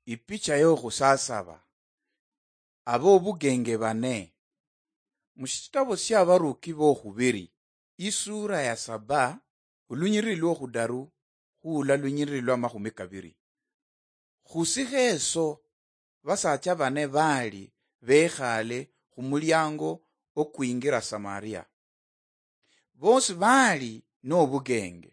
Ipicha yokhusasaba ab'obugenge bane mushitabo sya baruki bokhubiri isura ya 7 ulunyiriri lwokhudaru khula lunyiriri lwa 20. Khusikheso basacha bane bali bekhale khumulyango okwingira Samaria. Bosi bali n'obugenge.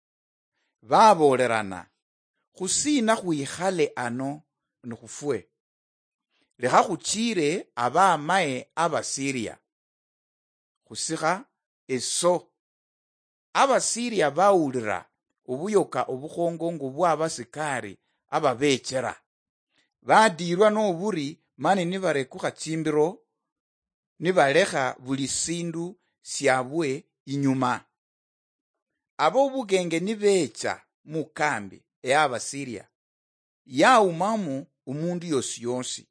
Babolerana khusina khwikhale ano nikhufwe. Lekha khuchire abamaye Abasiria. Khusikha eso Abasiria bawulira obuyoka obukhongongo bwa basikari ababechera. Badirwa n'oburi mani nibarekukha chimbiro nibalekha buli sindu syabwe inyuma. Ab'obugenge nibecha mukambi Abasiria yaumamu umundu yosi.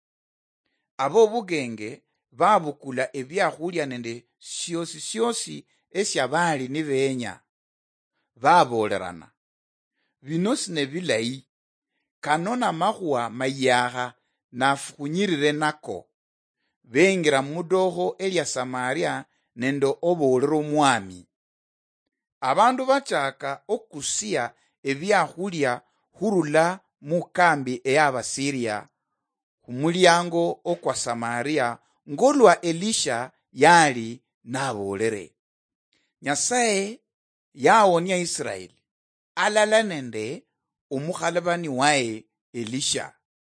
Ab'obugenge babukula ebyakhulya nende syosi esya bali nibenya. Babolerana bino sine bilayi kanona makhuwa mayakha nafukhunyirire nako. Bengira mudokho elya Samaria nendo obolera omwami. Abandu bachaka okusia ebyakhulya khurula mukambi Abasiria khumulyango okwa Samaria ngolwa Elisha yali nabolere. Nyasaye yawonya Israeli alala nende omukhalabani waye Elisha.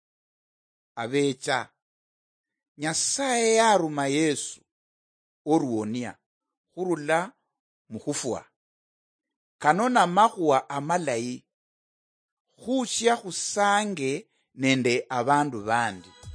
Abecha Nyasaye yaruma Yesu oruonia khurula mukhufwa. Kanona makhuwa amalayi khusya khusange nende abandu bandi.